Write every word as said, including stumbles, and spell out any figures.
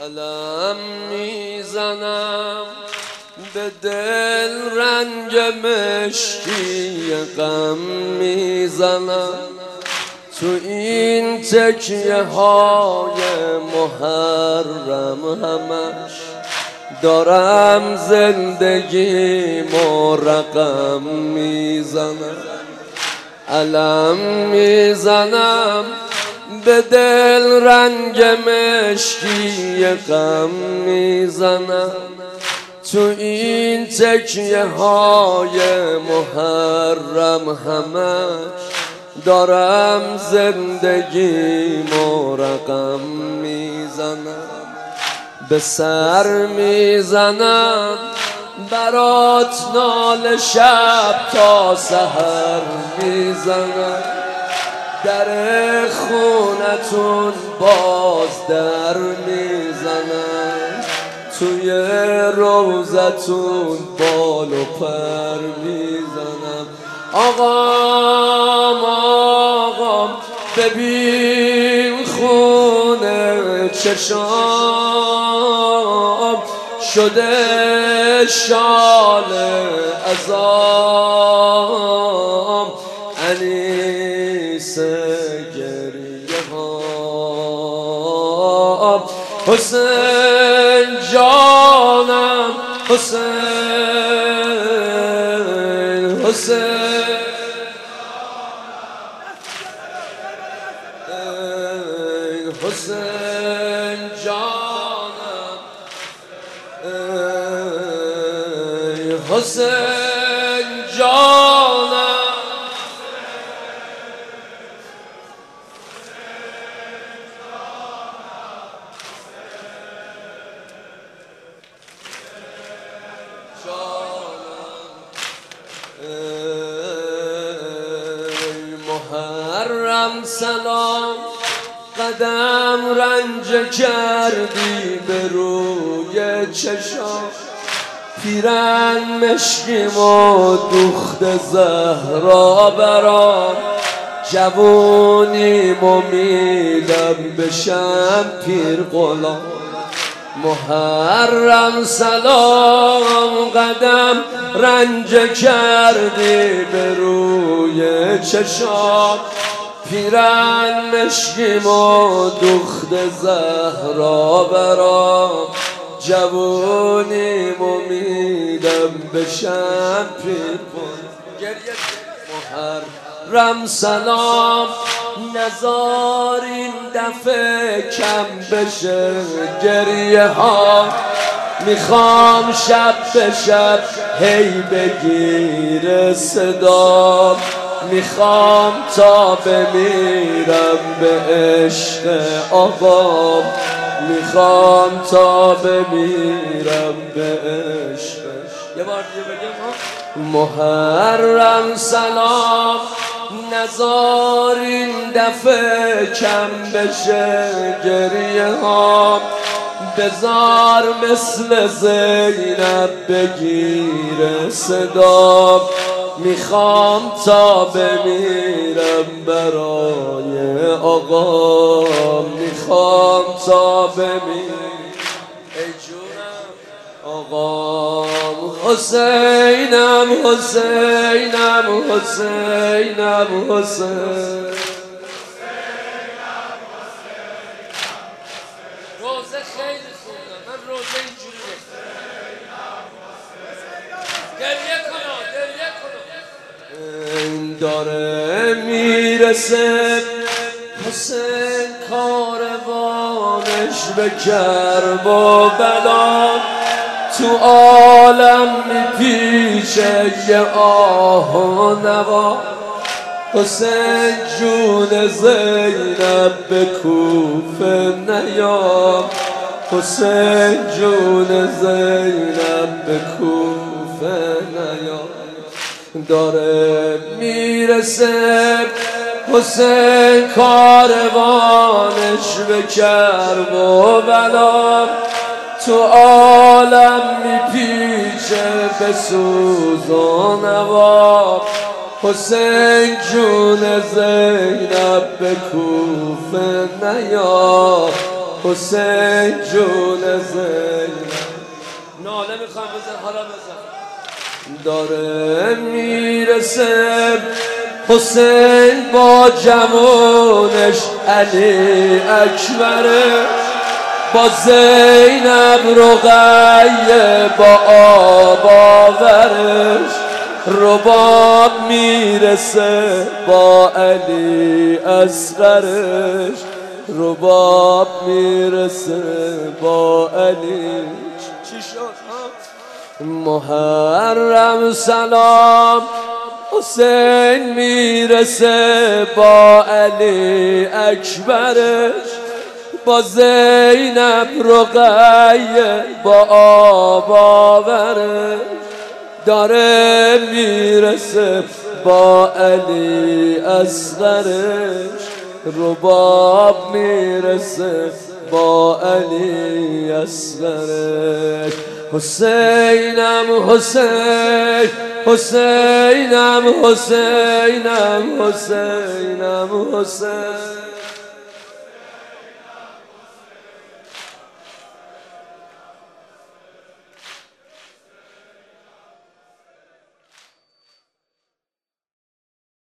علم میزنم به دل رنگ مشکی غم میزنم تو این تکیه های محرم همش دارم زندگیمو رقم میزنم علم میزنم به دل رنگ مشکی غم میزنم تو این تکیه های محرم همش دارم زندگیمو رقم میزنم به سر میزنم برات ناله شب تا سحر میزنم در خونتون باز در میزنم توی روزتون بال و پر میزنم آقام آقام ببین خونه چشام شده شال عذاب انیس گریه ها حسین جانم حسین حسین حسین جانم حسین جانم محرم سلام قدم رنج کردی به روی چشام پیرن مشکیمو دوخت زهرا برام جوونیمو میدم بشم پیر غلام محرم سلام قدم رنج کردی به روی چشام پیرن مشکیمو دوخت زهرا برام جوونیمو میدم بشم پیر محرم سلام نزار این دفعه کم بشه گریه ها میخوام شب به شب هی بگیر صدا میخوام تا بمیرم به عشق آقام میخوام تا بمیرم به عشق یه بار دیگه بگم محرم سلام نزار این دفعه کم بشه گریه ها بزار مثل زینب بگیر صدا میخوام تا بمیرم برای آقا میخوام تا بمیرم ای جونم آقام حسینم حسینم حسینم حسین روزه خیلی خوندم من روزه اینجوری گریه کنم گریه کنم داره میرسه حسین کاروانش به کرب و بلا تو عالم میپیچه یه آه و نوا حسین جون زینب به کوفه نیام حسین جون زینب به کوفه نیام داره میرسه حسین کاروانش به کرب و بلا تو عالم میپیچه به سوز و نوا حسین جون زینب به کوفه نیا حسین جون زینب ناله میخوام بزن حالا بزن داره میرسه حسین با جوانش علی اکبره با زینب رقیه با آب آورش رباب میرسه با علی اصغرش رباب میرسه با علی چی شد؟ محرم سلام حسین میرسه با علی اکبرش با زینب رقیه با آب آورش داره میرسه با علی اصغرش رباب میرسه با علی اصغرش حسینم حسین حسینم حسینم حسینم حسین